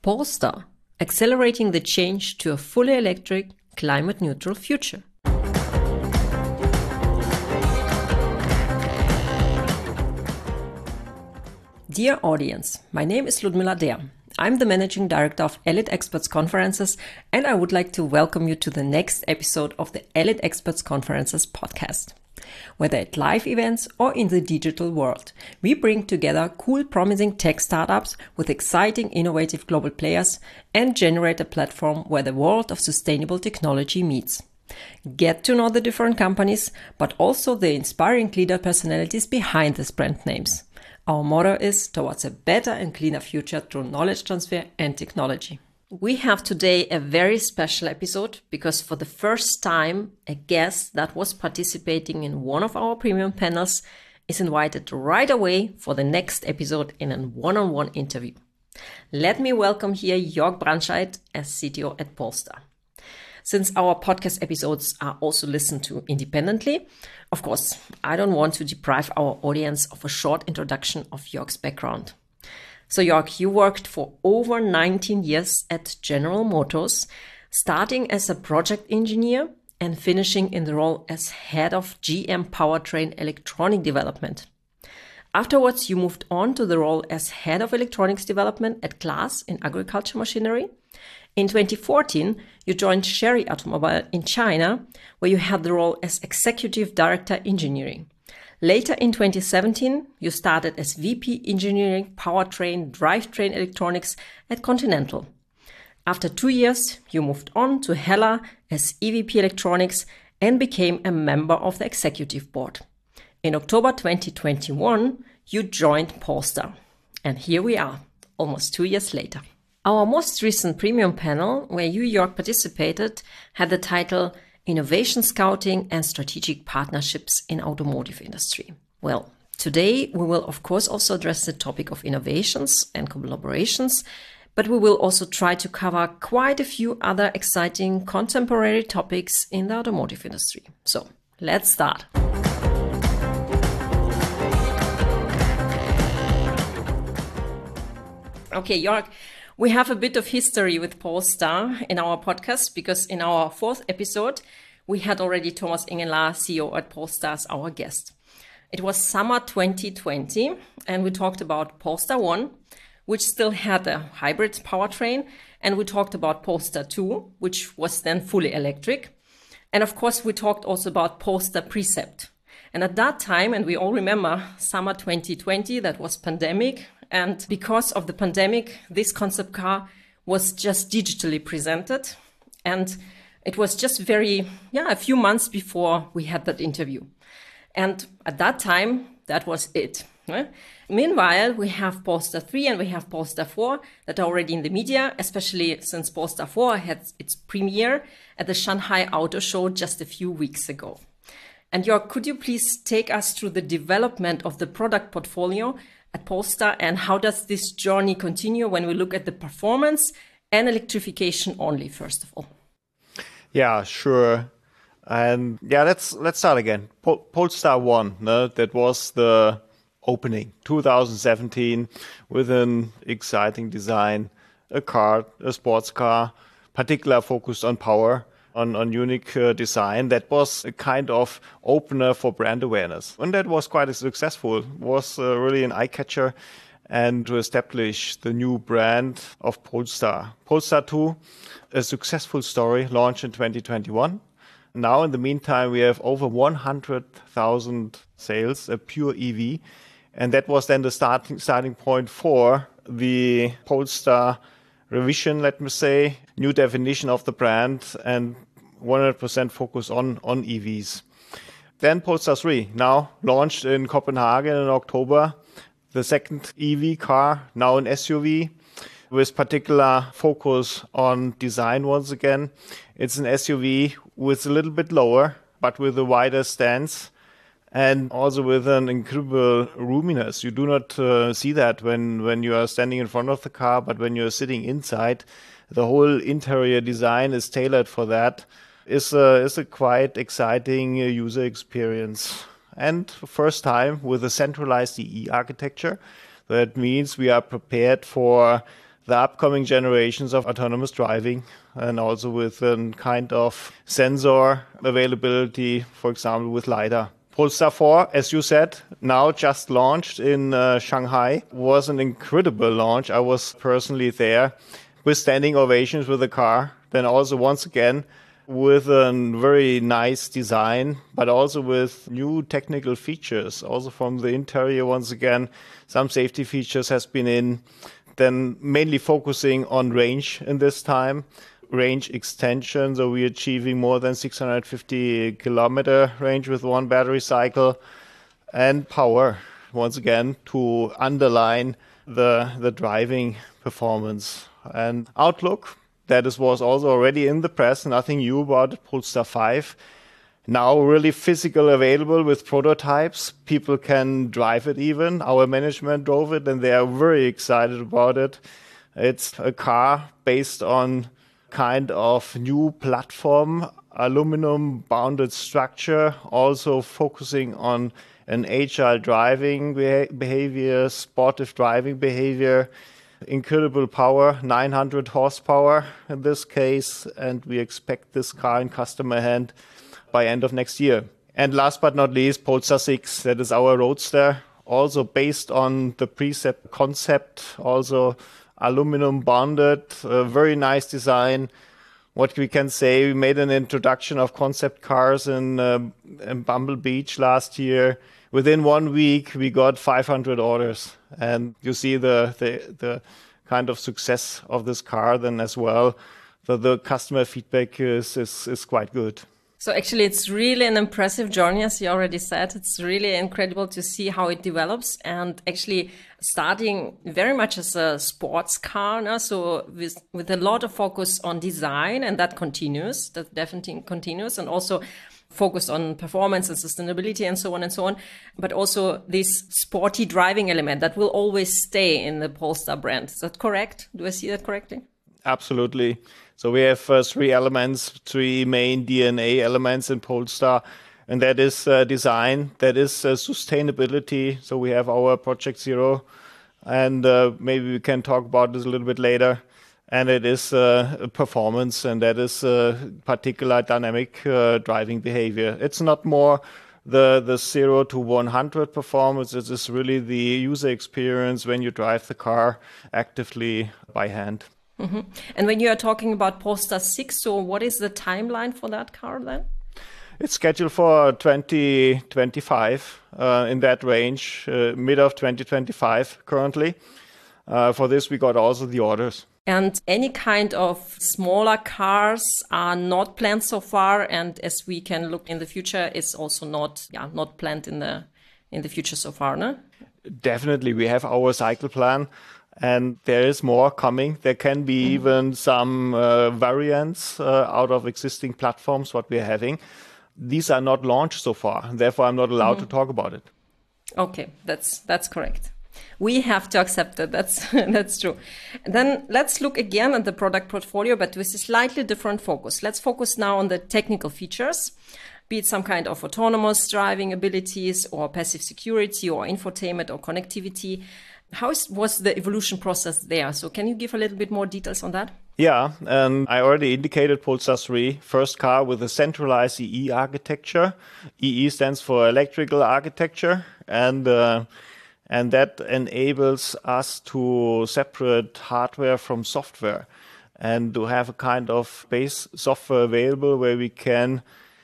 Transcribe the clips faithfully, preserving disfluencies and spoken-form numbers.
Polestar, accelerating the change to a fully electric, climate-neutral future. Dear audience, my name is Ludmila Der. I'm the Managing Director of Elite Experts Conferences, and I would like to welcome you to the next episode of the Elite Experts Conferences podcast. Whether at live events or in the digital world, we bring together cool, promising tech startups with exciting, innovative global players and generate a platform where the world of sustainable technology meets. Get to know the different companies, but also the inspiring leader personalities behind these brand names. Our motto is towards a better and cleaner future through knowledge transfer and technology. We have today a very special episode because for the first time, a guest that was participating in one of our premium panels is invited right away for the next episode in a one-on-one interview. Let me welcome here Jörg Brandscheid as C T O at Polestar. Since our podcast episodes are also listened to independently, of course, I don't want to deprive our audience of a short introduction of Jörg's background. So Jörg, you worked for over nineteen years at General Motors, starting as a project engineer and finishing in the role as head of G M Powertrain Electronic Development. Afterwards, you moved on to the role as head of electronics development at Claas in agriculture machinery. In twenty fourteen, you joined Chery Automobile in China, where you had the role as Executive Director Engineering. Later in twenty seventeen, you started as V P Engineering, Powertrain, Drivetrain Electronics at Continental. After two years, you moved on to Hella as E V P Electronics and became a member of the Executive Board. In October twenty twenty-one, you joined Polestar. And here we are, almost two years later. Our most recent premium panel, where you, Jörg, participated, had the title Innovation Scouting and Strategic Partnerships in Automotive Industry. Well, today we will of course also address the topic of innovations and collaborations, but we will also try to cover quite a few other exciting contemporary topics in the automotive industry. So let's start. Okay, Jörg, we have a bit of history with Polestar in our podcast because in our fourth episode, we had already Thomas Engelár, C E O at Polestar, as our guest. It was summer twenty twenty, and we talked about Polestar one, which still had a hybrid powertrain, and we talked about Polestar two, which was then fully electric. And of course, we talked also about Polestar Precept. And at that time, and we all remember summer twenty twenty, that was pandemic. And because of the pandemic, this concept car was just digitally presented. And it was just very, yeah, a few months before we had that interview. And at that time, that was it. Right? Meanwhile, we have Polestar three and we have Polestar four that are already in the media, especially since Polestar four had its premiere at the Shanghai Auto Show just a few weeks ago. And Jörg, could you please take us through the development of the product portfolio at Polestar and how does this journey continue when we look at the performance and electrification only, first of all? Yeah, sure. And yeah, let's let's start again. Pol- Polestar one, no? That was the opening, two thousand seventeen, with an exciting design, a car, a sports car, particular focused on power, on, on unique uh, design. That was a kind of opener for brand awareness. And that was quite successful, was uh, really an eye-catcher and to establish the new brand of Polestar. Polestar two, a successful story, launched in twenty twenty-one. Now, in the meantime, we have over one hundred thousand sales, a pure E V. And that was then the starting starting point for the Polestar revision, let me say, new definition of the brand and one hundred percent focus on, on E Vs. Then Polestar three, now launched in Copenhagen in October, the second E V car, now an S U V, with particular focus on design once again. It's an S U V with a little bit lower, but with a wider stance and also with an incredible roominess. You do not uh, see that when, when you are standing in front of the car, but when you're sitting inside, the whole interior design is tailored for that. It's a, it's a quite exciting uh, user experience. And first time with a centralized E E architecture. That means we are prepared for the upcoming generations of autonomous driving, and also with a kind of sensor availability, for example, with LiDAR. Polestar four, as you said, now just launched in uh, Shanghai, was an incredible launch. I was personally there with standing ovations with the car. Then also once again with a very nice design, but also with new technical features. Also from the interior, once again, some safety features has been in. Then mainly focusing on range in this time. Range extension, so we're achieving more than six hundred fifty kilometer range with one battery cycle, and power, once again, to underline the the driving performance. And outlook, that is, was also already in the press, nothing new about it. Polestar five, now really physical available with prototypes. People can drive it even. Our management drove it and they are very excited about it. It's a car based on kind of new platform, aluminum bounded structure, also focusing on an agile driving beha- behavior, sportive driving behavior, incredible power, nine hundred horsepower in this case, and we expect this car in customer hand by end of next year. And last but not least, Polestar six, that is our roadster, also based on the Precept concept, also aluminum bonded, a very nice design. What we can say, we made an introduction of concept cars in, uh, in Bumble Beach last year. Within one week, we got five hundred orders. And you see the, the, the kind of success of this car then as well. So the customer feedback is, is, is quite good. So actually, it's really an impressive journey, as you already said. It's really incredible to see how it develops, and actually starting very much as a sports car now, so with, with a lot of focus on design, and that continues, that definitely continues, and also focused on performance and sustainability and so on and so on, but also this sporty driving element that will always stay in the Polestar brand. Is that correct? Do I see that correctly? Absolutely. So we have uh, three elements, three main D N A elements in Polestar, and that is uh, design, that is uh, sustainability. So we have our Project Zero, and uh, maybe we can talk about this a little bit later. And it is uh, performance, and that is uh, particular dynamic uh, driving behavior. It's not more the the zero to one hundred performance. It is really the user experience when you drive the car actively by hand. Mm-hmm. And when you are talking about Polestar six, so what is the timeline for that car then? It's scheduled for twenty twenty-five, uh, in that range, uh, mid of twenty twenty-five currently. Uh, for this, we got also the orders. And any kind of smaller cars are not planned so far, and as we can look in the future, it's also not, yeah, not planned in the in the future so far, no? Definitely, we have our cycle plan. And there is more coming. There can be mm-hmm. even some uh, variants uh, out of existing platforms, what we're having. These are not launched so far. Therefore, I'm not allowed mm-hmm. to talk about it. Okay, that's that's correct. We have to accept that. That's that's true. Then let's look again at the product portfolio, but with a slightly different focus. Let's focus now on the technical features, be it some kind of autonomous driving abilities or passive security or infotainment or connectivity. How is, was the evolution process there? So can you give a little bit more details on that? Yeah, and I already indicated Polestar three, first car with a centralized E E architecture. E E stands for electrical architecture, and uh, and that enables us to separate hardware from software and to have a kind of base software available where we can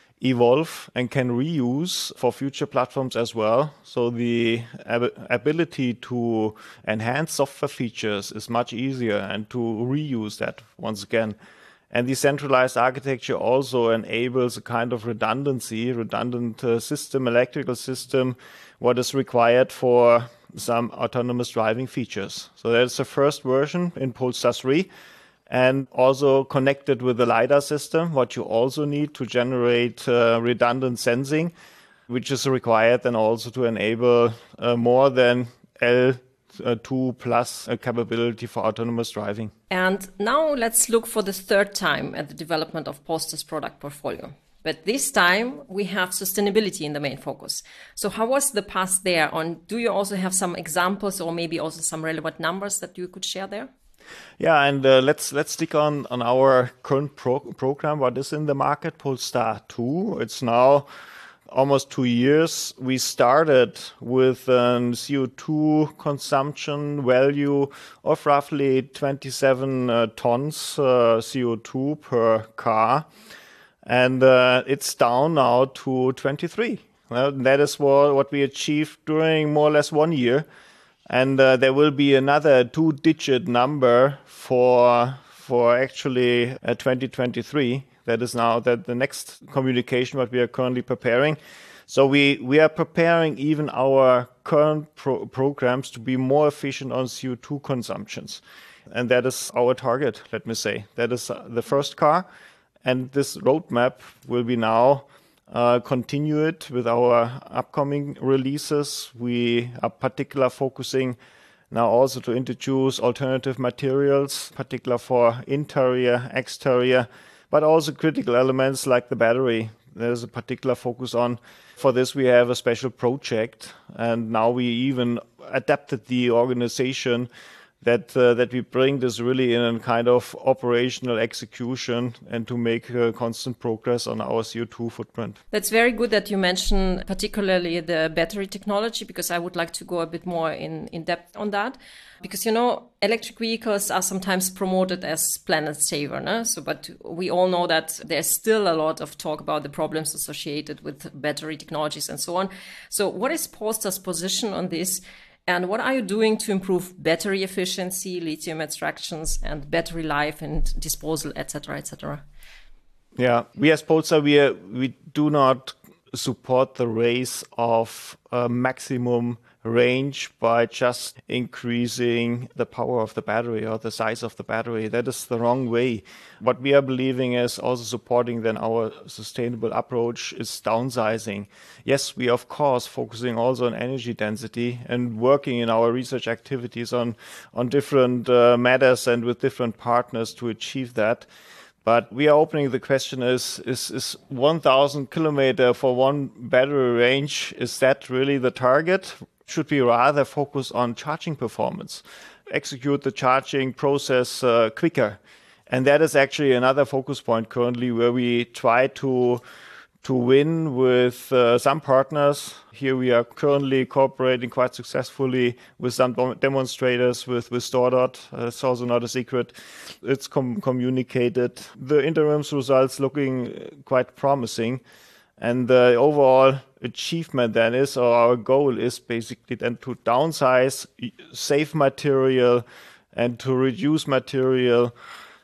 evolve and can reuse for future platforms as well. So the ab- ability to enhance software features is much easier, and to reuse that once again. And the centralized architecture also enables a kind of redundancy, redundant uh, system, electrical system, what is required for some autonomous driving features. So that's the first version in Polestar three. And also connected with the LiDAR system, what you also need to generate uh, redundant sensing, which is required then also to enable uh, more than L two plus uh, capability for autonomous driving. And now let's look for the third time at the development of Polestar's product portfolio. But this time we have sustainability in the main focus. So how was the past there? On, do you also have some examples or maybe also some relevant numbers that you could share there? Yeah, and uh, let's let's stick on on our current pro- program. What is in the market? Polestar two. It's now almost two years. We started with a C O two consumption value of roughly twenty-seven uh, tons uh, C O two per car, and uh, it's down now to twenty-three. Well, that is what what we achieved during more or less one year. And uh, there will be another two-digit number for for actually uh, twenty twenty-three. That is now that the next communication what we are currently preparing. So we we are preparing even our current pro- programs to be more efficient on C O two consumptions, and that is our target. Let me say that is uh, the first car, and this roadmap will be now. Uh, continue it with our upcoming releases. We are particular focusing now also to introduce alternative materials, particular for interior, exterior, but also critical elements like the battery. There's a particular focus on. For this, we have a special project, and now we even adapted the organization that uh, that we bring this really in a kind of operational execution and to make uh, constant progress on our C O two footprint. That's very good that you mention particularly the battery technology, because I would like to go a bit more in, in depth on that. Because, you know, electric vehicles are sometimes promoted as planet saver, no? So, but we all know that there's still a lot of talk about the problems associated with battery technologies and so on. So what is Polestar's position on this? And what are you doing to improve battery efficiency, lithium extractions, and battery life and disposal, et cetera, et cetera? Yeah, we as Polestar, we are, we do not support the race of uh, maximum range by just increasing the power of the battery or the size of the battery. That is the wrong way. What we are believing is also supporting then our sustainable approach is downsizing. Yes, we of course focusing also on energy density and working in our research activities on, on different uh, matters and with different partners to achieve that. But we are opening the question is, is, is one thousand kilometer for one battery range, is that really the target? Should we rather focus on charging performance, execute the charging process uh, quicker? And that is actually another focus point currently where we try to to win with uh, some partners. Here we are currently cooperating quite successfully with some demonstrators with, with StoreDot. Uh, it's also not a secret. It's com- communicated. The interim results looking quite promising. And the overall achievement then is, or our goal is basically then to downsize, save material, and to reduce material,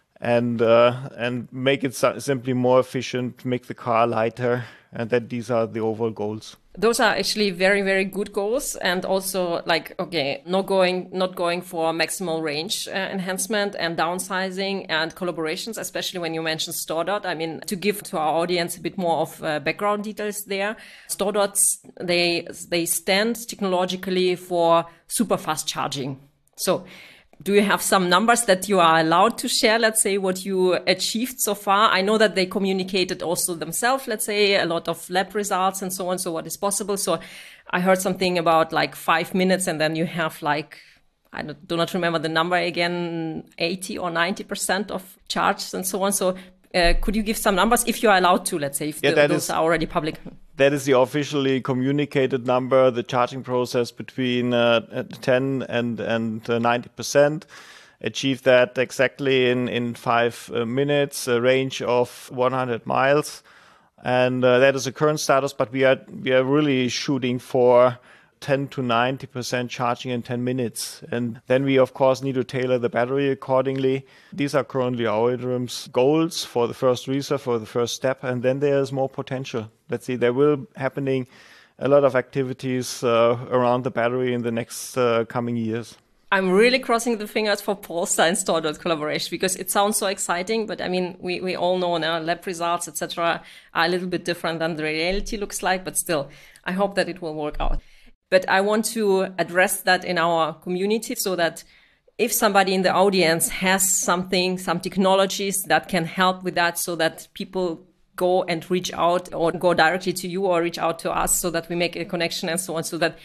and uh, and make it simply more efficient, make the car lighter, and that these are the overall goals. Those are actually very, very good goals, and also like, okay, not going, not going for maximal range uh, enhancement and downsizing and collaborations, especially when you mentioned StoreDot. I mean, to give to our audience a bit more of uh, background details there, StoreDots, they, they stand technologically for super fast charging. So do you have some numbers that you are allowed to share, let's say, what you achieved so far? I know that they communicated also themselves, let's say, a lot of lab results and so on, so what is possible. So I heard something about like five minutes and then you have like, I do not remember the number again, eighty or ninety percent of charge and so on. So uh, could you give some numbers if you are allowed to, let's say, if yeah, the, those is- are already public? That is the officially communicated number, the charging process between uh, ten and, and uh, ninety percent. Achieved that exactly in, in five uh, minutes, a range of one hundred miles. And uh, that is the current status, but we are, we are really shooting for ten to ninety percent charging in ten minutes. And then we, of course, need to tailor the battery accordingly. These are currently our interims goals for the first research, for the first step. And then there's more potential. Let's see, there will happening a lot of activities uh, around the battery in the next uh, coming years. I'm really crossing the fingers for Polestar and StoreDot collaboration because it sounds so exciting. But I mean, we, we all know now lab results, et cetera, are a little bit different than the reality looks like. But still, I hope that it will work out. But I want to address that in our community so that if somebody in the audience has something, some technologies that can help with that so that people go and reach out or go directly to you or reach out to us so that we make a connection and so on, so that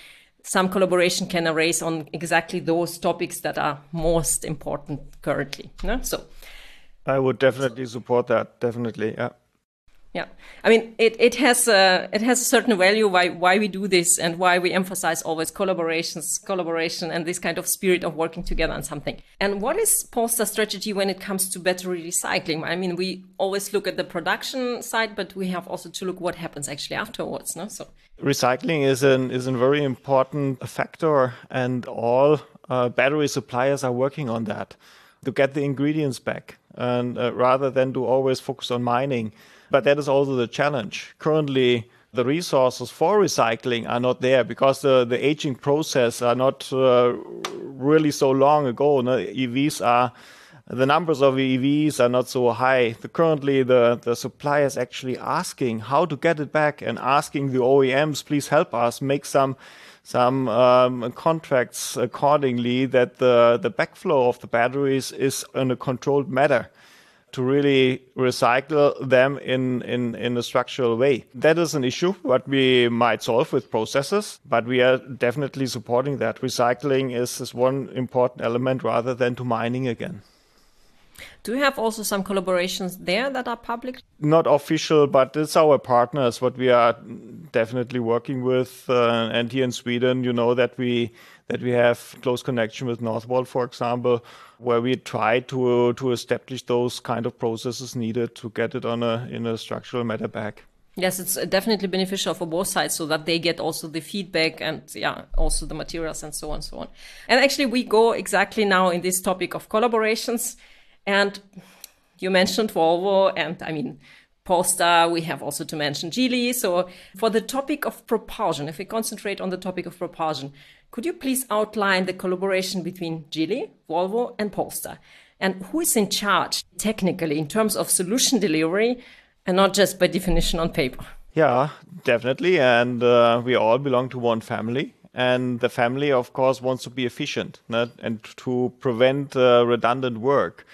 some collaboration can arise on exactly those topics that are most important currently. No? So I would definitely support that. Definitely, yeah. Yeah, I mean, it, it has a, it has a certain value why why we do this and why we emphasize always collaborations, collaboration, and this kind of spirit of working together on something. And what is Polestar's strategy when it comes to battery recycling? I mean, we always look at the production side, but we have also to look what happens actually afterwards. No, so recycling is an is a very important factor, and all uh, battery suppliers are working on that to get the ingredients back, and uh, rather than to always focus on mining. But that is also the challenge. Currently, the resources for recycling are not there because the, the aging process are not uh, really so long ago. No? E Vs are, the numbers of E Vs are not so high. The, currently, the, the suppliers actually asking how to get it back and asking the O E Ms, please help us make some some um, contracts accordingly that the, the backflow of the batteries is in a controlled manner, to really recycle them in, in, in a structural way. That is an issue what we might solve with processes, but we are definitely supporting that. Recycling is, is one important element rather than to mining again. Do you have also some collaborations there that are public? Not official, but it's our partners, what we are definitely working with. Uh, and here in Sweden, you know that we that we have close connection with Northvolt, for example, where we try to to establish those kind of processes needed to get it on a in a structural matter back. Yes, it's definitely beneficial for both sides so that they get also the feedback and yeah, also the materials and so on and so on. And actually we go exactly now in this topic of collaborations. And you mentioned Volvo, and I mean, Polestar, we have also to mention Geely. So for the topic of propulsion, if we concentrate on the topic of propulsion, could you please outline the collaboration between Geely, Volvo, and Polestar? And who is in charge technically in terms of solution delivery and not just by definition on paper? Yeah, definitely. And uh, we all belong to one family. And the family, of course, wants to be efficient, not? And to prevent uh, redundant work.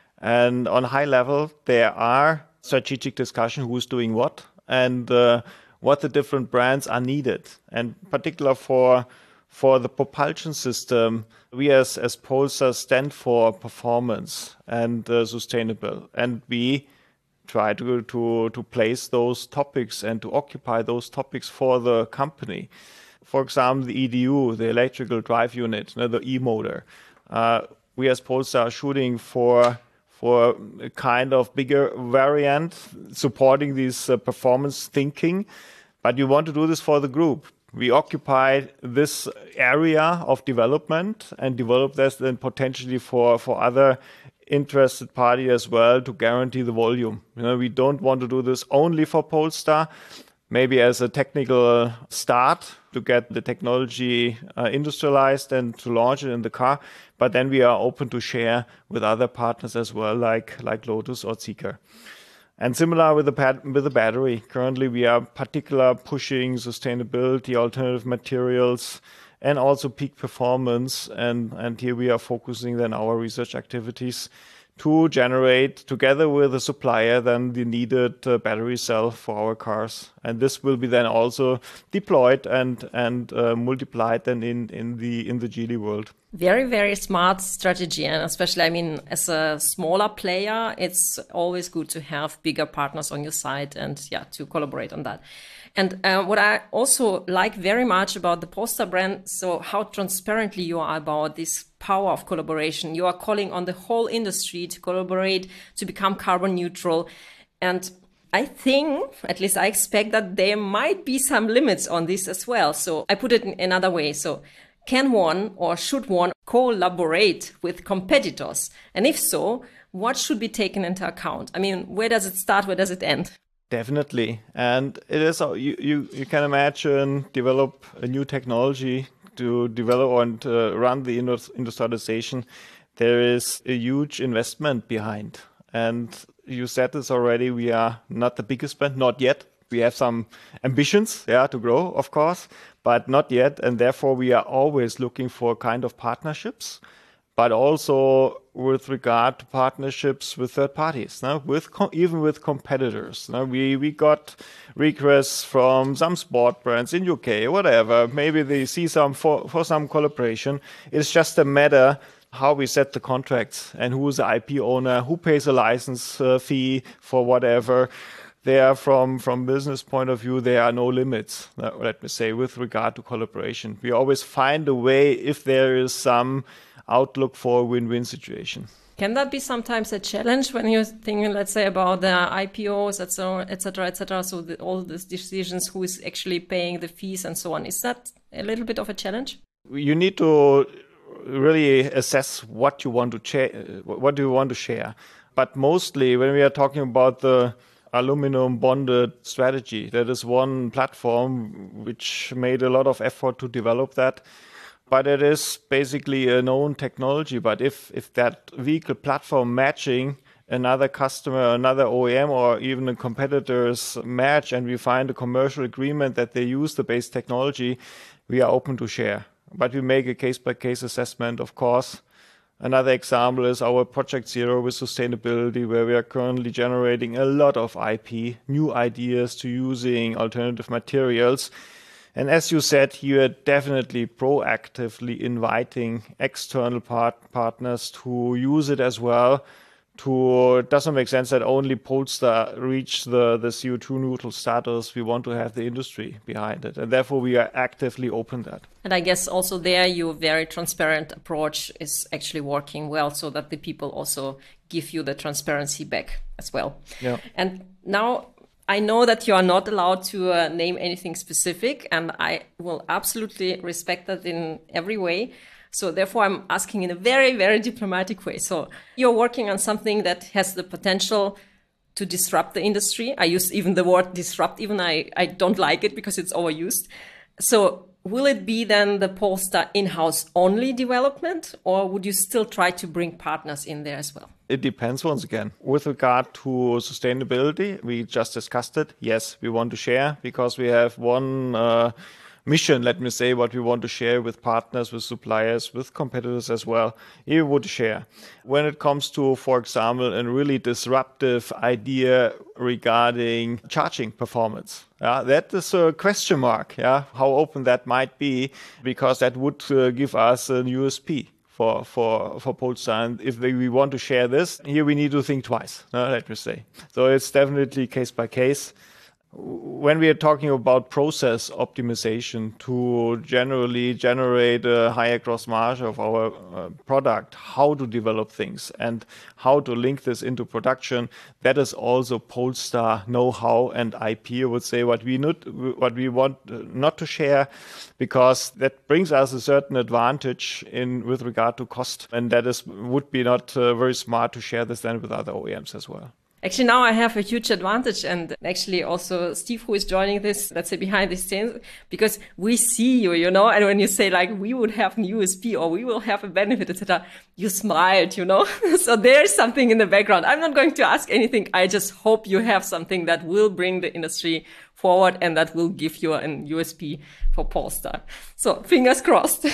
And on a high level, there are strategic discussion who's doing what and uh, what the different brands are needed. And particular for for the propulsion system, we as, as Polestar stand for performance and uh, sustainable. And we try to, to, to place those topics and to occupy those topics for the company. For example, the E D U, the electrical drive unit, the e-motor. Uh, we as Polestar are shooting for for a kind of bigger variant, supporting this uh, performance thinking. But you want to do this for the group. We occupy this area of development and develop this then potentially for, for other interested party as well to guarantee the volume. You know, we don't want to do this only for Polestar, maybe as a technical start to get the technology uh, industrialized and to launch it in the car. But then we are open to share with other partners as well, like like Lotus or Zeekr. And similar with the pad- with the battery. Currently, we are particular pushing sustainability, alternative materials, and also peak performance. And and here we are focusing then our research activities to generate, together with the supplier, then the needed uh, battery cell for our cars. And this will be then also deployed and and uh, multiplied then in, in the in the Geely world. Very, very smart strategy. And especially, I mean, as a smaller player, it's always good to have bigger partners on your side and yeah, to collaborate on that. And uh, what I also like very much about the Polestar brand, so how transparently you are about this power of collaboration. You are calling on the whole industry to collaborate, to become carbon neutral. And I think, at least I expect that there might be some limits on this as well. So I put it in another way. So can one or should one collaborate with competitors? And if so, what should be taken into account? I mean, where does it start? Where does it end? Definitely. And it is, you, you, you can imagine develop a new technology to develop and uh, run the industrialization. There is a huge investment behind. And you said this already, we are not the biggest brand, not yet. We have some ambitions, yeah, to grow, of course, but not yet. And therefore, we are always looking for kind of partnerships but also with regard to partnerships with third parties, no? with co- even with competitors. No? We we got requests from some sport brands in U K, whatever. Maybe they see some for, for some collaboration. It's just a matter how we set the contracts and who is the I P owner, who pays a license uh, fee for whatever. There, from from business point of view, there are no limits, uh, let me say, with regard to collaboration. We always find a way if there is some outlook for a win-win situation. Can that be sometimes a challenge when you're thinking, let's say, about the I P Os, et cetera, et cetera, et cetera, so the, all these decisions, who is actually paying the fees and so on? Is that a little bit of a challenge? You need to really assess what you want to cha- what do you want to share. But mostly when we are talking about the aluminum bonded strategy, that is one platform which made a lot of effort to develop that. But it is basically a known technology. But if, if that vehicle platform matching another customer, another O E M, or even a competitor's match, and we find a commercial agreement that they use the base technology, we are open to share. But we make a case-by-case assessment, of course. Another example is our Project Zero with sustainability, where we are currently generating a lot of I P, new ideas to using alternative materials. And as you said, you are definitely proactively inviting external part- partners to use it as well. To, it doesn't make sense that only Polestar reach the, the C O two neutral status. We want to have the industry behind it. And therefore, we are actively open that. And I guess also there, your very transparent approach is actually working well, so that the people also give you the transparency back as well. Yeah. And now I know that you are not allowed to uh, name anything specific, and I will absolutely respect that in every way. So therefore, I'm asking in a very, very diplomatic way. So you're working on something that has the potential to disrupt the industry. I use even the word disrupt, even I, I don't like it because it's overused. So will it be then the Polestar in-house only development, or would you still try to bring partners in there as well? It depends once again. With regard to sustainability, we just discussed it. Yes, we want to share because we have one uh, mission, let me say, what we want to share with partners, with suppliers, with competitors as well. You would share. When it comes to, for example, a really disruptive idea regarding charging performance, yeah, that is a question mark, yeah, how open that might be, because that would uh, give us an U S P. For, for, for Polestar. And if they, we want to share this, here we need to think twice, uh, let me say. So it's definitely case by case. When we are talking about process optimization to generally generate a higher gross margin of our uh, product, how to develop things and how to link this into production, that is also Polestar know-how and I P. I would say what we not, what we want not to share, because that brings us a certain advantage in with regard to cost, and that is would be not uh, very smart to share this then with other O E Ms as well. Actually, now I have a huge advantage, and actually also Steve, who is joining this, let's say behind the scenes, because we see you, you know, and when you say like, we would have an U S P or we will have a benefit, et cetera, you smiled, you know, so there's something in the background. I'm not going to ask anything. I just hope you have something that will bring the industry forward and that will give you an U S P for Polestar. So fingers crossed.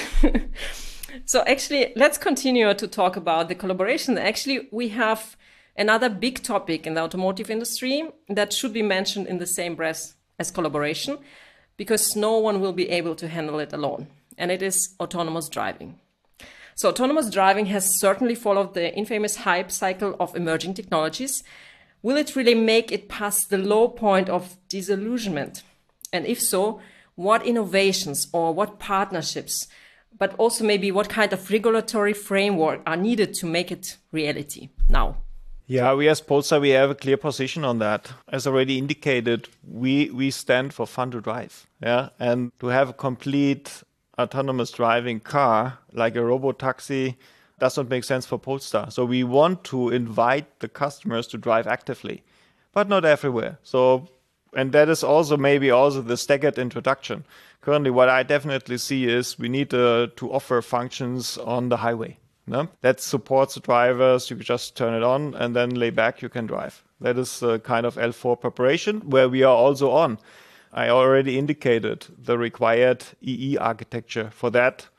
So actually, let's continue to talk about the collaboration. Actually, we have another big topic in the automotive industry that should be mentioned in the same breath as collaboration, because no one will be able to handle it alone. And it is autonomous driving. So autonomous driving has certainly followed the infamous hype cycle of emerging technologies. Will it really make it past the low point of disillusionment? And if so, what innovations or what partnerships, but also maybe what kind of regulatory framework are needed to make it reality now? Yeah, we as Polestar, we have a clear position on that. As already indicated, we, we stand for fun to drive. Yeah, and to have a complete autonomous driving car like a robo-taxi does not make sense for Polestar. So we want to invite the customers to drive actively, but not everywhere. So, and that is also maybe also the staggered introduction. Currently, what I definitely see is we need uh, to offer functions on the highway. No? That supports the drivers. You just turn it on and then lay back, you can drive. That is a kind of L four preparation where we are also on. I already indicated the required E E architecture for that.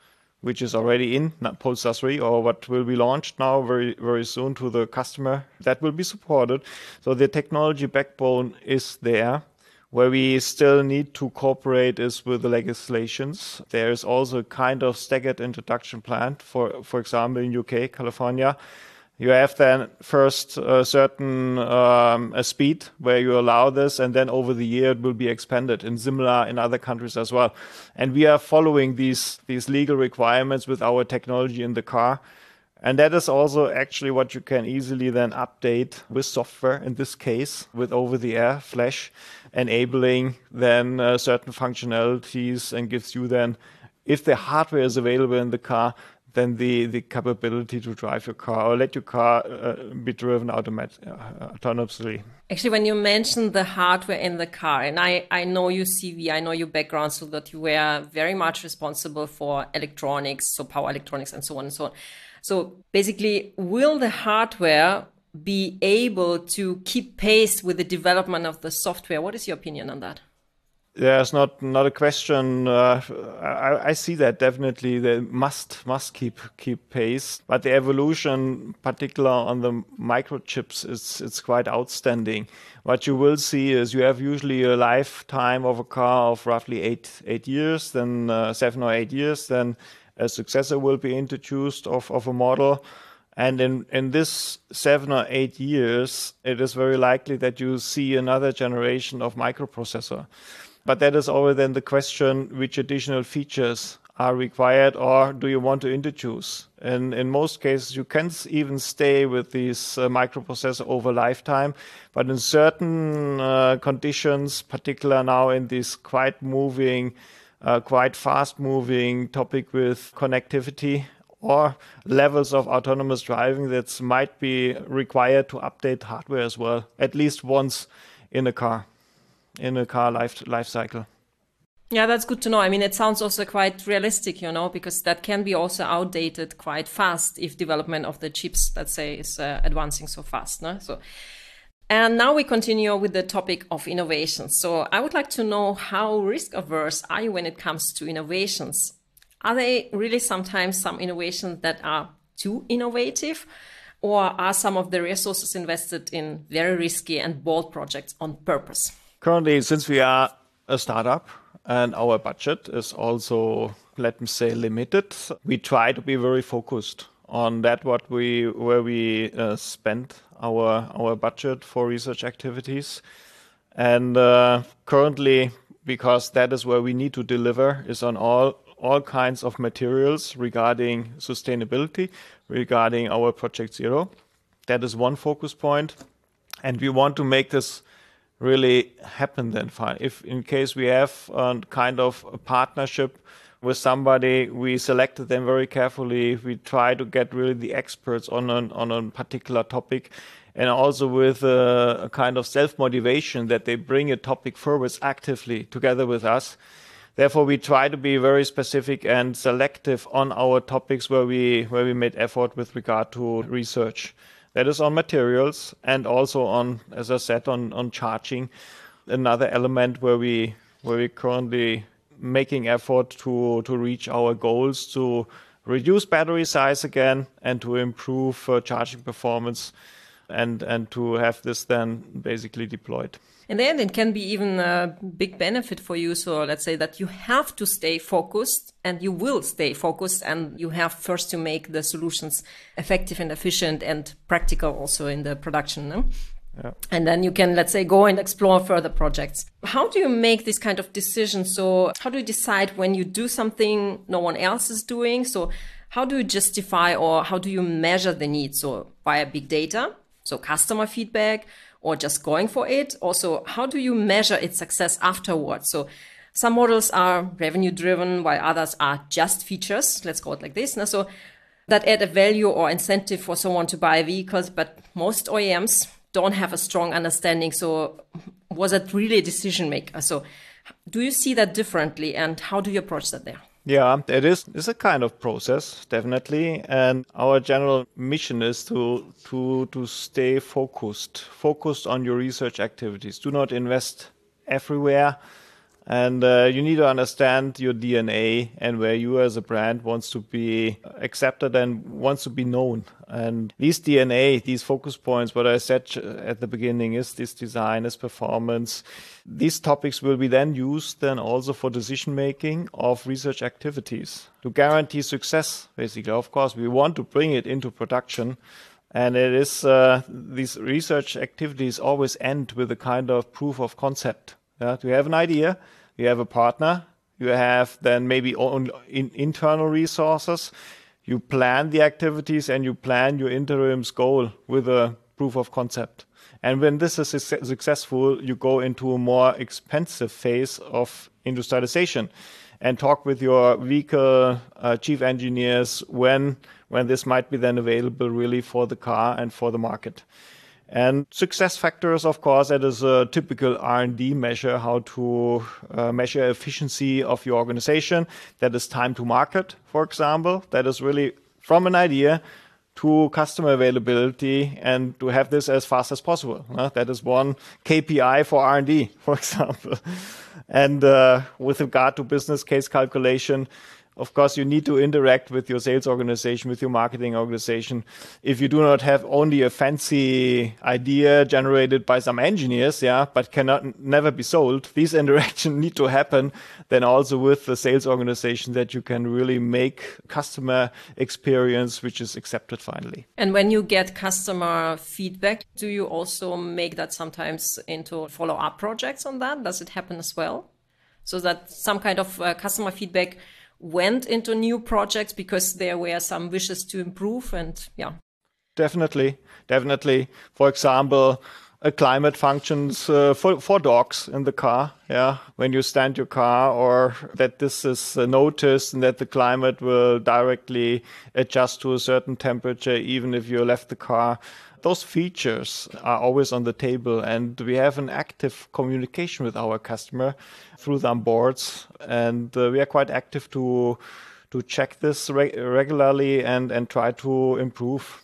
which is already in Polestar three, or what will be launched now very, very soon to the customer, that will be supported. So the technology backbone is there. Where we still need to cooperate is with the legislations. There is also a kind of staggered introduction plan, for, for example, in U K, California. You have then first a certain um, a speed where you allow this, and then over the year it will be expanded, and similar in other countries as well. And we are following these these legal requirements with our technology in the car. And that is also actually what you can easily then update with software, in this case, with over-the-air flash, enabling then uh, certain functionalities, and gives you then, if the hardware is available in the car, then the, the capability to drive your car or let your car uh, be driven automat- uh, autonomously. Actually, when you mentioned the hardware in the car, and I, I know your C V, I know your background, so that you were very much responsible for electronics, so power electronics and so on and so on. So basically, will the hardware be able to keep pace with the development of the software? What is your opinion on that? There's not not a question. Uh, I, I see that definitely they must must keep keep pace. But the evolution, particularly on the microchips, is it's quite outstanding. What you will see is you have usually a lifetime of a car of roughly eight eight years, then uh, seven or eight years, then a successor will be introduced of, of a model. And in, in this seven or eight years, it is very likely that you see another generation of microprocessor. But that is always then the question, which additional features are required, or do you want to introduce? And in most cases, you can even stay with these uh, microprocessor over lifetime. But in certain uh, conditions, particularly now in this quite moving, uh, quite fast moving topic with connectivity or levels of autonomous driving, that might be required to update hardware as well, at least once in a car. in a car life life cycle. Yeah, that's good to know. I mean, it sounds also quite realistic, you know, because that can be also outdated quite fast if development of the chips, let's say, is uh, advancing so fast. No? So, and now we continue with the topic of innovation. So I would like to know, how risk averse are you when it comes to innovations? Are they really sometimes some innovations that are too innovative? Or are some of the resources invested in very risky and bold projects on purpose? Currently, since we are a startup and our budget is also, let me say, limited, we try to be very focused on that, what we where we uh, spend our our budget for research activities. And uh, currently, because that is where we need to deliver, is on all all kinds of materials regarding sustainability, regarding our Project Zero. That is one focus point, and we want to make this really happen then fine. If in case we have a kind of a partnership with somebody, we selected them very carefully. We try to get really the experts on an, on a particular topic, and also with a, a kind of self-motivation that they bring a topic forwards actively together with us. Therefore, we try to be very specific and selective on our topics where we where we made effort with regard to research. That is on materials, and also on, as I said, on, on charging. Another element where we where we currently making effort to to reach our goals, to reduce battery size again, and to improve uh, charging performance, and and to have this then basically deployed. In the end, it can be even a big benefit for you. So let's say that you have to stay focused, and you will stay focused, and you have first to make the solutions effective and efficient and practical also in the production. No? Yeah. And then you can, let's say, go and explore further projects. How do you make this kind of decision? So how do you decide when you do something no one else is doing? So how do you justify, or how do you measure the need? So via big data, so customer feedback, or just going for it? Also, how do you measure its success afterwards? So some models are revenue driven, while others are just features, let's call it like this. Now, so that add a value or incentive for someone to buy vehicles, but most O E Ms don't have a strong understanding. So was it really a decision maker? So do you see that differently, and how do you approach that there? Yeah, it is. It's a kind of process, definitely. And our general mission is to to to stay focused, focused on your research activities. Do not invest everywhere. And uh, you need to understand your D N A and where you as a brand wants to be accepted and wants to be known. And these D N A, these focus points, what I said at the beginning is this design, is performance. These topics will be then used then also for decision making of research activities to guarantee success, basically. Of course, we want to bring it into production. And it is uh, these research activities always end with a kind of proof of concept. Yeah, you have an idea, you have a partner, you have then maybe own in, internal resources, you plan the activities and you plan your interim's goal with a proof of concept. And when this is su- successful, you go into a more expensive phase of industrialization and talk with your vehicle uh, chief engineers when when this might be then available really for the car and for the market. And success factors, of course, that is a typical R and D measure, how to uh, measure efficiency of your organization. That is time to market, for example. That is really from an idea to customer availability and to have this as fast as possible. Uh, that is one K P I for R and D, for example. And uh, with regard to business case calculation, of course, you need to interact with your sales organization, with your marketing organization. If you do not have only a fancy idea generated by some engineers, yeah, but cannot never be sold, these interactions need to happen then also with the sales organization that you can really make customer experience which is accepted finally. And when you get customer feedback, do you also make that sometimes into follow-up projects on that? Does it happen as well? So that some kind of uh, customer feedback went into new projects because there were some wishes to improve and yeah. Definitely, definitely. For example, a climate functions uh, for, for dogs in the car. Yeah, when you stand your car, or that this is uh, noticed and that the climate will directly adjust to a certain temperature, even if you left the car. Those features are always on the table, and we have an active communication with our customer through the boards, and uh, we are quite active to to check this re- regularly and, and try to improve.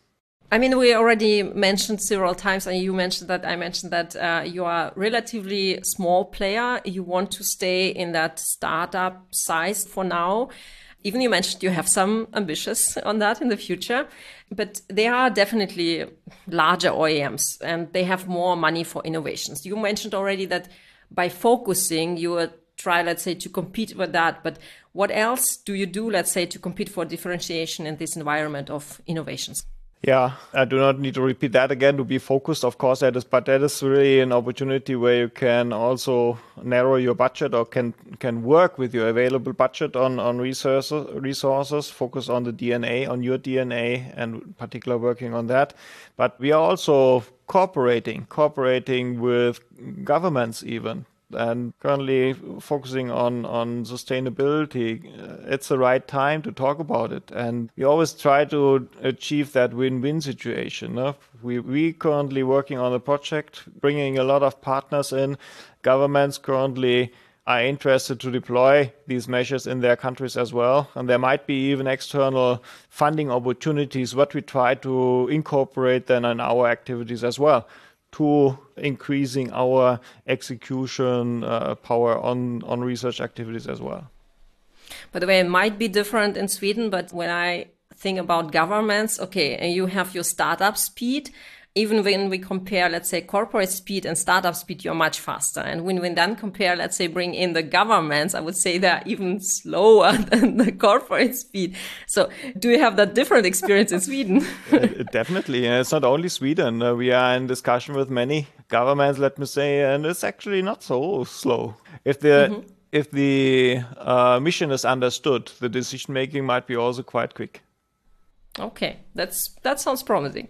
I mean, we already mentioned several times, and you mentioned that, I mentioned that uh, you are a relatively small player. You want to stay in that startup size for now. Even you mentioned you have some ambitions on that in the future, but they are definitely larger O E Ms and they have more money for innovations. You mentioned already that by focusing, you would try, let's say, to compete with that. But what else do you do, let's say, to compete for differentiation in this environment of innovations? Yeah, I do not need to repeat that again. To be focused, of course, that is, but that is really an opportunity where you can also narrow your budget or can can work with your available budget on on resources, resources, focus on the D N A, on your D N A, and in particular working on that. But we are also cooperating, cooperating with governments even. And currently focusing on, on sustainability, it's the right time to talk about it. And we always try to achieve that win-win situation. No? We we currently working on a project, bringing a lot of partners in. Governments currently are interested to deploy these measures in their countries as well. And there might be even external funding opportunities, what we try to incorporate then in our activities as well, to increasing our execution uh, power on, on research activities as well. By the way, it might be different in Sweden, but when I think about governments, okay, you have your startup speed. Even when we compare, let's say, corporate speed and startup speed, you're much faster. And when we then compare, let's say, bring in the governments, I would say they're even slower than the corporate speed. So do you have that different experience in Sweden? Definitely. And it's not only Sweden. Uh, we are in discussion with many governments, let me say, and it's actually not so slow. If the mm-hmm. if the uh, mission is understood, the decision making might be also quite quick. Okay, that's that sounds promising.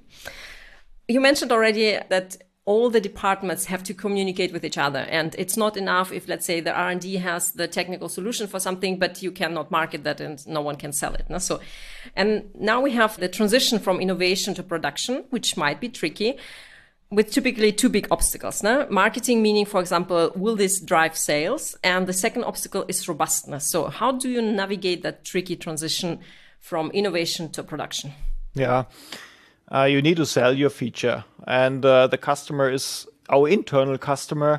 You mentioned already that all the departments have to communicate with each other, and it's not enough if, let's say, the R and D has the technical solution for something, but you cannot market that and no one can sell it. No? So, and now we have the transition from innovation to production, which might be tricky, with typically two big obstacles. No? Marketing, meaning, for example, will this drive sales? And the second obstacle is robustness. So how do you navigate that tricky transition from innovation to production? Yeah. Uh, you need to sell your feature, and uh, the customer is our internal customer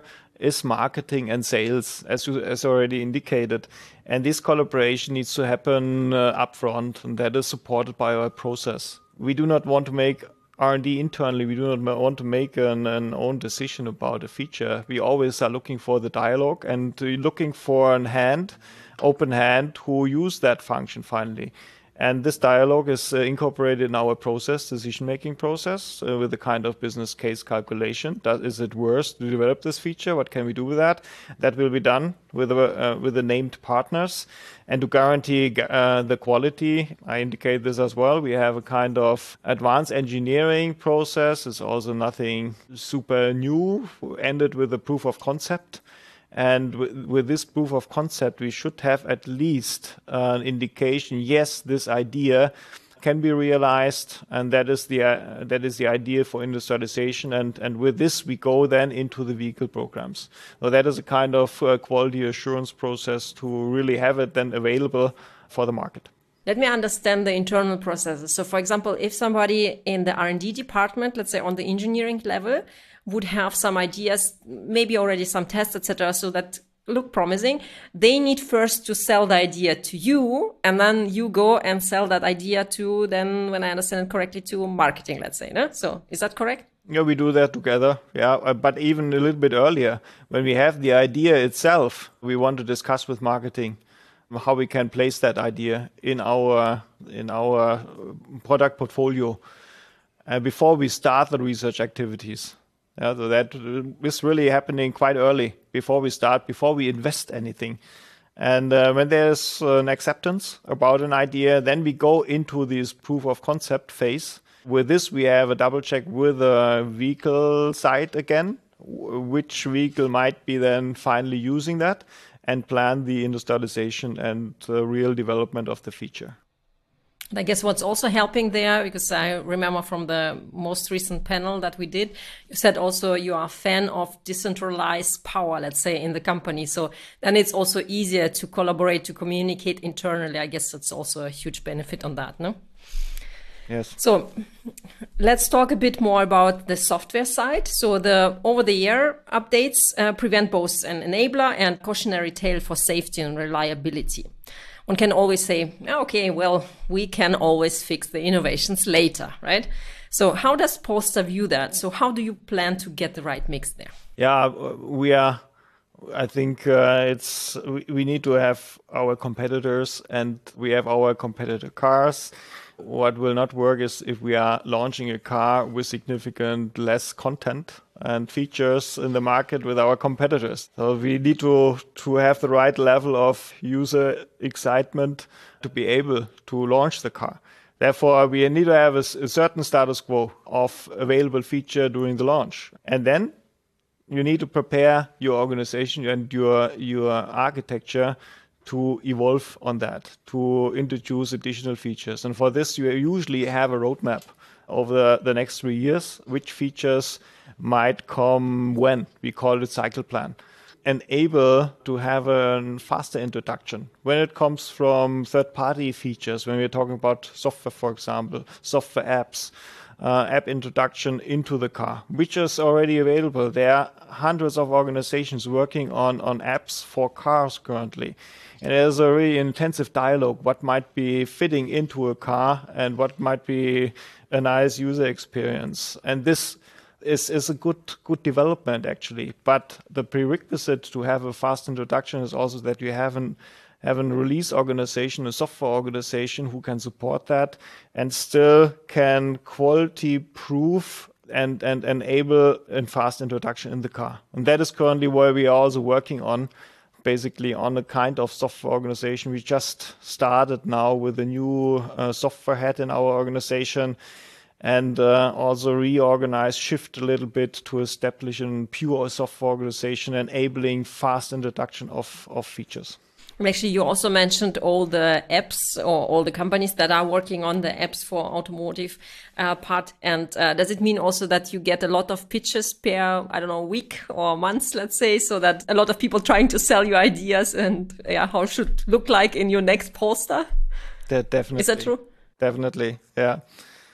is marketing and sales, as you as already indicated. And this collaboration needs to happen uh, upfront, and that is supported by our process. We do not want to make R and D internally. We do not want to make an, an own decision about a feature. We always are looking for the dialogue and looking for an hand, open hand, who use that function finally. And this dialogue is uh, incorporated in our process, decision-making process, uh, with a kind of business case calculation. That, is it worth to develop this feature? What can we do with that? That will be done with uh, with the named partners. And to guarantee uh, the quality, I indicate this as well. We have a kind of advanced engineering process. It's also nothing super new, ended with a proof of concept. And with, with this proof of concept, we should have at least an indication, yes, this idea can be realized, and that is the uh, that is the idea for industrialization. And, and with this, we go then into the vehicle programs. So that is a kind of uh, quality assurance process to really have it then available for the market. Let me understand the internal processes. So, for example, if somebody in the R and D department, let's say on the engineering level, would have some ideas, maybe already some tests, et cetera, so that look promising, they need first to sell the idea to you, and then you go and sell that idea to, then, when I understand it correctly, to marketing, let's say. No? So, is that correct? Yeah, we do that together. Yeah, uh, but even a little bit earlier, when we have the idea itself, we want to discuss with marketing how we can place that idea in our in our product portfolio uh, before we start the research activities. Yeah, so that is really happening quite early, before we start, before we invest anything. And uh, when there's an acceptance about an idea, then we go into this proof of concept phase. With this, we have a double check with the vehicle side again, which vehicle might be then finally using that, and plan the industrialization and uh, real development of the feature. I guess what's also helping there, because I remember from the most recent panel that we did, you said also you are a fan of decentralized power, let's say, in the company. So then it's also easier to collaborate, to communicate internally. I guess that's also a huge benefit on that, no? Yes. So let's talk a bit more about the software side. So the over-the-air updates uh, prevent both an enabler and cautionary tale for safety and reliability. One can always say, okay, well, we can always fix the innovations later, right? So how does Polestar view that? So how do you plan to get the right mix there? Yeah, we are, I think uh, it's we, we need to have our competitors, and we have our competitor cars. What will not work is if we are launching a car with significant less content and features in the market with our competitors. So we need to, to have the right level of user excitement to be able to launch the car. Therefore, we need to have a, a certain status quo of available feature during the launch. And then you need to prepare your organization and your, your architecture to evolve on that, to introduce additional features. And for this, you usually have a roadmap over the, the next three years, which features might come when. We call it cycle plan. And able to have a faster introduction. When it comes from third-party features, when we're talking about software, for example, software apps, uh, app introduction into the car, which is already available. There are hundreds of organizations working on, on apps for cars currently. And there's a really intensive dialogue, what might be fitting into a car and what might be a nice user experience. And this is, is a good good development, actually. But the prerequisite to have a fast introduction is also that you have an have a release organization, a software organization who can support that and still can quality proof and, and enable a fast introduction in the car. And that is currently where we are also working on, basically on a kind of software organization. We just started now with a new uh, software head in our organization, and uh, also reorganize, shift a little bit to establish a pure software organization, enabling fast introduction of, of features. And actually, you also mentioned all the apps or all the companies that are working on the apps for automotive uh, part. And uh, does it mean also that you get a lot of pitches per, I don't know, week or months, let's say, so that a lot of people trying to sell you ideas and yeah, how it should look like in your next Polestar? That definitely. Is that true? Definitely, yeah.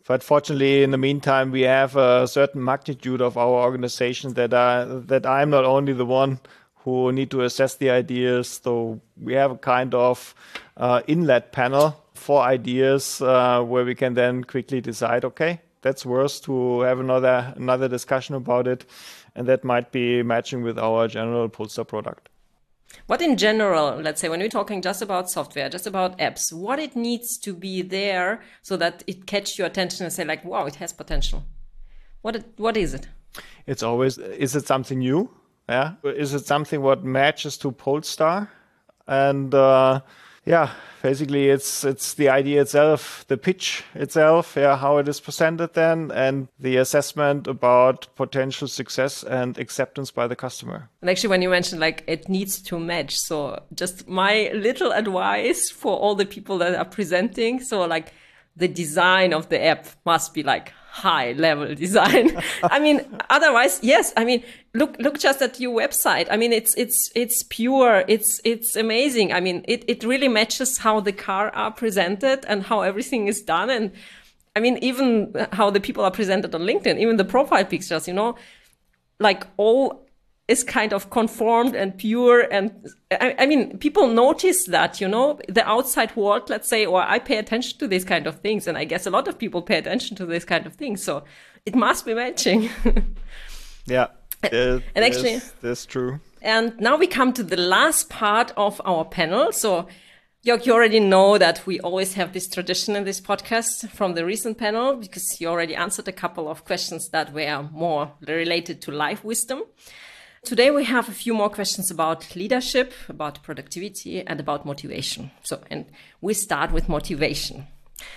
But fortunately, in the meantime, we have a certain magnitude of our organization that I, that I'm not only the one who need to assess the ideas. So we have a kind of uh, inlet panel for ideas uh, where we can then quickly decide, okay, that's worth to have another another discussion about it. And that might be matching with our general Polestar product. What in general, let's say when we're talking just about software, just about apps, what it needs to be there so that it catch your attention and say like, wow, it has potential. What it, what is it? It's always, is it something new? Yeah. Is it something what matches to Polestar? And uh, yeah, basically it's it's the idea itself, the pitch itself, yeah, how it is presented then, and the assessment about potential success and acceptance by the customer. And actually, when you mentioned like it needs to match, so just my little advice for all the people that are presenting, so like the design of the app must be like high level design. I mean, otherwise, yes. I mean, look, look just at your website. I mean, it's, it's, it's pure. It's, it's amazing. I mean, it, it really matches how the car are presented and how everything is done. And I mean, even how the people are presented on LinkedIn, even the profile pictures, you know, like all is kind of conformed and pure. And I, I mean, people notice that, you know, the outside world, let's say, or I pay attention to these kind of things. And I guess a lot of people pay attention to this kind of things. So it must be matching. Yeah. And actually, that's, that's true. And now we come to the last part of our panel. So Jörg, you already know that we always have this tradition in this podcast from the recent panel, because you already answered a couple of questions that were more related to life wisdom. Today we have a few more questions about leadership, about productivity, and about motivation. So, and we start with motivation.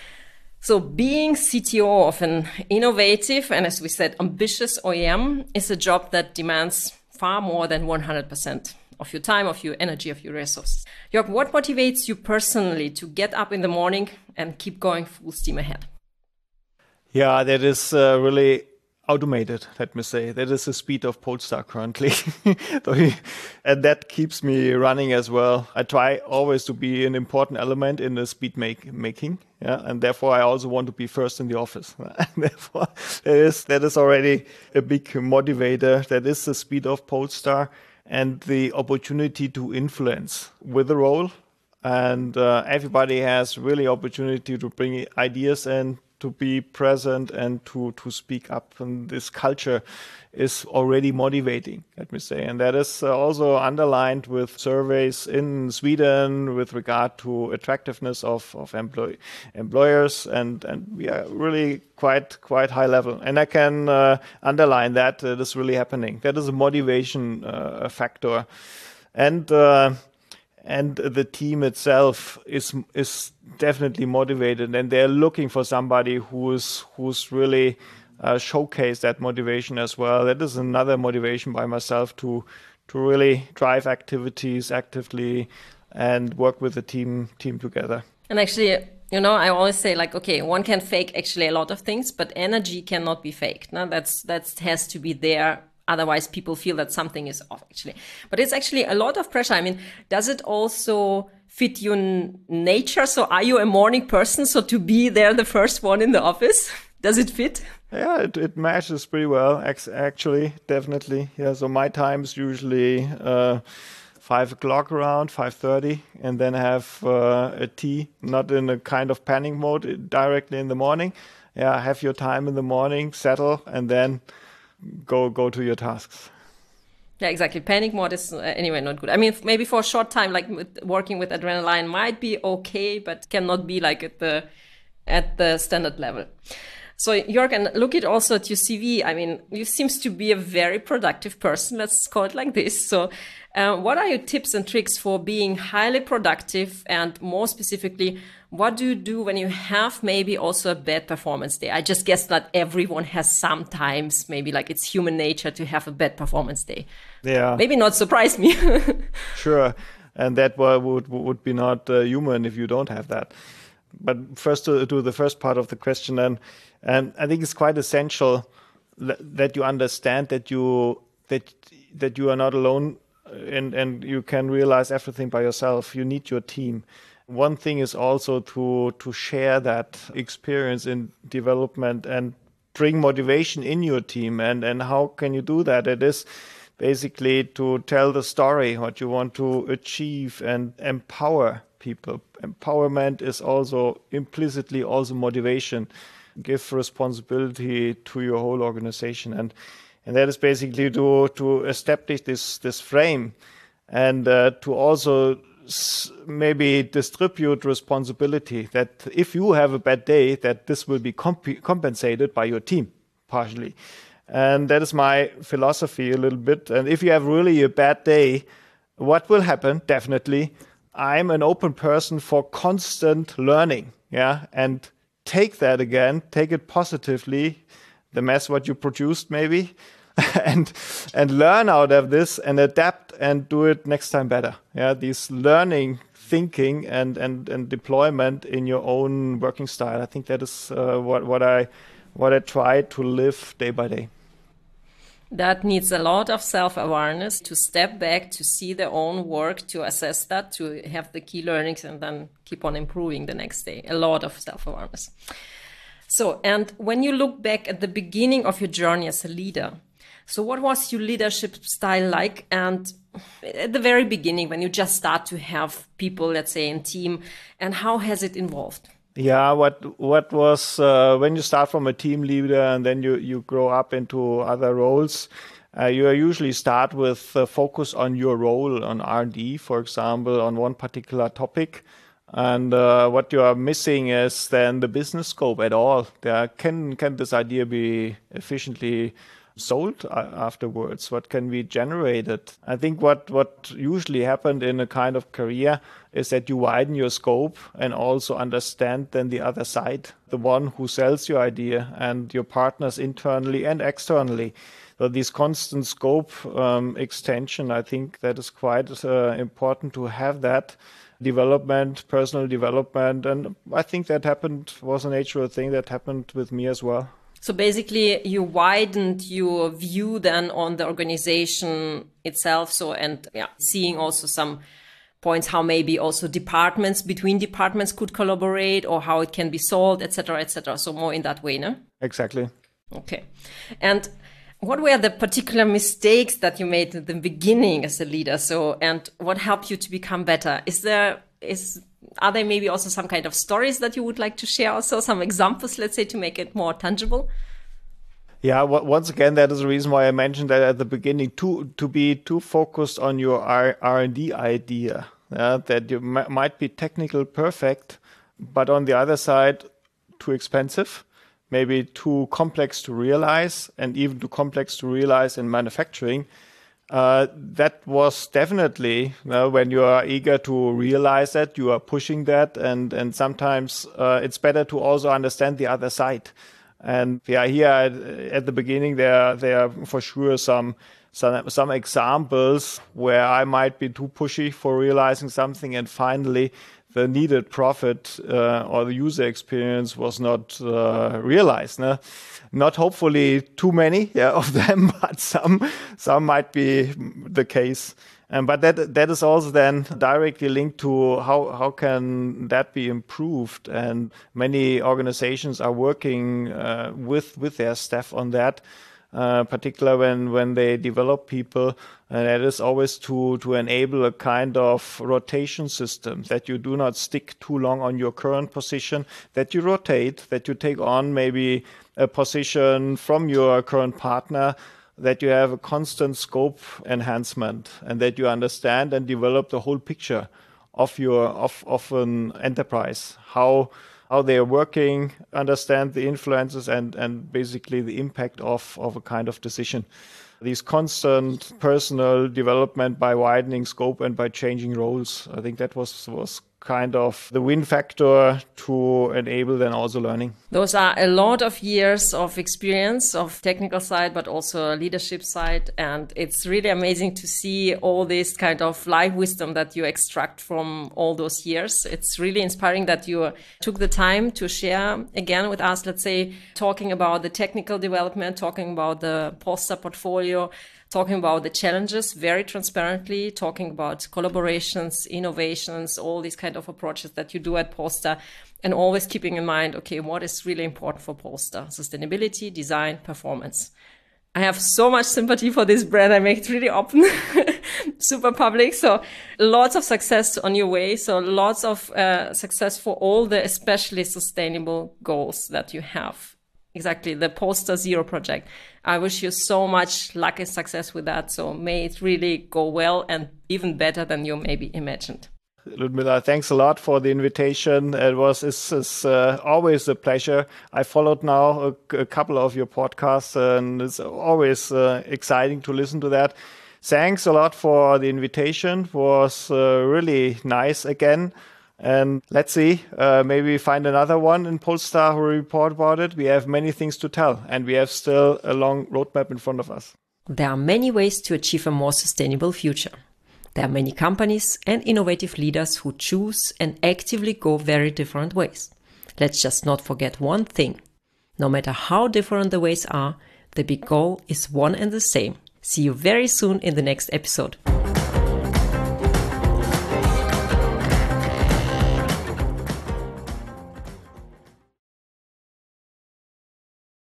So being C T O of an innovative and, as we said, ambitious O E M is a job that demands far more than one hundred percent of your time, of your energy, of your resources. Jörg, what motivates you personally to get up in the morning and keep going full steam ahead? Yeah, that is uh, really automated, let me say. That is the speed of Polestar currently. And that keeps me running as well. I try always to be an important element in the speed make, making. Yeah, and therefore I also want to be first in the office. Therefore, that is, that is already a big motivator. That is the speed of Polestar and the opportunity to influence with the role. And uh, everybody has really opportunity to bring ideas in, to be present and to, to speak up. And this culture is already motivating, let me say. And that is also underlined with surveys in Sweden with regard to attractiveness of, of employ, employers. And, and we are really quite, quite high level. And I can uh, underline that it is really happening. That is a motivation uh, factor. And uh, And the team itself is is definitely motivated, and they're looking for somebody who's who's really uh, showcase that motivation as well. That is another motivation by myself to to really drive activities actively and work with the team team together. And actually, you know, I always say like, okay, one can fake actually a lot of things, but energy cannot be faked. No, that's that has to be there. Otherwise, people feel that something is off, actually. But it's actually a lot of pressure. I mean, does it also fit your nature? So are you a morning person? So to be there, the first one in the office, does it fit? Yeah, it, it matches pretty well, actually, definitely. Yeah, so my time is usually uh, five o'clock around, five thirty, and then have uh, a tea, not in a kind of panic mode, directly in the morning. Yeah, have your time in the morning, settle, and then go go to your tasks. Yeah, exactly. Panic mode is uh, anyway not good. I mean, maybe for a short time, like with working with adrenaline might be okay, but cannot be like at the at the standard level. So Jörg, and look at also at your C V. I mean, you seems to be a very productive person. Let's call it like this. So uh, what are your tips and tricks for being highly productive? And more specifically, what do you do when you have maybe also a bad performance day? I just guess that everyone has sometimes, maybe like it's human nature to have a bad performance day. Yeah. Maybe not surprise me. Sure. And that would would be not uh, human if you don't have that. But first to, to the first part of the question, then, and I think it's quite essential that you understand that you that that you are not alone, and and you can realize everything by yourself. You need your team, one thing is also to, to share that experience in development and bring motivation in your team. And, and how can you do that? It is basically to tell the story, what you want to achieve, and empower people. Empowerment is also implicitly also motivation. Give responsibility to your whole organization. And and that is basically to, to establish this, this frame and uh, to also s- maybe distribute responsibility, that if you have a bad day, that this will be comp- compensated by your team partially. And that is my philosophy a little bit. And if you have really a bad day, what will happen? Definitely, I'm an open person for constant learning. Yeah. And take that again, take it positively, the mess what you produced maybe, and and learn out of this and adapt and do it next time better. Yeah. These learning, thinking and, and, and deployment in your own working style. I think that is uh, what, what I what I try to live day by day. That needs a lot of self-awareness, to step back, to see their own work, to assess that, to have the key learnings, and then keep on improving the next day. A lot of self-awareness. So, and when you look back at the beginning of your journey as a leader, so what was your leadership style like? And at the very beginning, when you just start to have people, let's say, in team, and how has it evolved? Yeah, what what was uh, when you start from a team leader and then you, you grow up into other roles, uh, you usually start with uh, focus on your role on R and D, for example, on one particular topic. And uh, what you are missing is then the business scope at all. There can can this idea be efficiently sold afterwards? What can be generated? I think what, what usually happened in a kind of career is that you widen your scope and also understand then the other side, the one who sells your idea and your partners internally and externally. So this constant scope um, extension, I think that is quite uh, important to have that development, personal development. And I think that happened, was a natural thing that happened with me as well. So basically you widened your view then on the organization itself. So, and yeah, seeing also some points how maybe also departments between departments could collaborate or how it can be solved, et cetera, et cetera. So more in that way, no? Exactly. Okay. And what were the particular mistakes that you made at the beginning as a leader? So, and what helped you to become better? Is there, is, are there maybe also some kind of stories that you would like to share also, some examples, let's say, to make it more tangible? Yeah, once again, that is the reason why I mentioned that at the beginning, to to be too focused on your R and D idea, yeah, that you m- might be technical perfect, but on the other side, too expensive, maybe too complex to realize, and even too complex to realize in manufacturing. Uh, that was definitely uh, when you are eager to realize that, you are pushing that, and and sometimes uh, it's better to also understand the other side. And yeah, here at, at the beginning, there there are for sure some some some examples where I might be too pushy for realizing something, and finally the needed profit uh, or the user experience was not uh, realized. No? Not hopefully too many yeah, of them, but some some might be the case. Um, but that that is also then directly linked to how how can that be improved, and many organizations are working uh, with with their staff on that, uh, particularly when when they develop people, and that is always to to enable a kind of rotation system, that you do not stick too long on your current position, that you rotate, that you take on maybe a position from your current partner, that you have a constant scope enhancement, and that you understand and develop the whole picture of your of, of an enterprise, how how they are working, understand the influences and, and basically the impact of, of a kind of decision. These constant personal development by widening scope and by changing roles, I think that was was kind of the win factor to enable then also learning. Those are a lot of years of experience of technical side, but also leadership side. And it's really amazing to see all this kind of life wisdom that you extract from all those years. It's really inspiring that you took the time to share again with us, let's say, talking about the technical development, talking about the Polestar portfolio, talking about the challenges very transparently, talking about collaborations, innovations, all these kind of approaches that you do at Polestar, and always keeping in mind, okay, what is really important for Polestar? Sustainability, design, performance. I have so much sympathy for this brand. I make it really open, super public. So lots of success on your way. So lots of uh, success for all the especially sustainable goals that you have. Exactly, the Polestar Zero project. I wish you so much luck and success with that. So may it really go well and even better than you maybe imagined. Ludmila, thanks a lot for the invitation. It was it's, it's uh, always a pleasure. I followed now a, a couple of your podcasts, and it's always uh, exciting to listen to that. Thanks a lot for the invitation. It was uh, really nice again. And let's see, uh, maybe find another one in Polestar who report about it. We have many things to tell, and we have still a long roadmap in front of us. There are many ways to achieve a more sustainable future. There are many companies and innovative leaders who choose and actively go very different ways. Let's just not forget one thing. No matter how different the ways are, the big goal is one and the same. See you very soon in the next episode.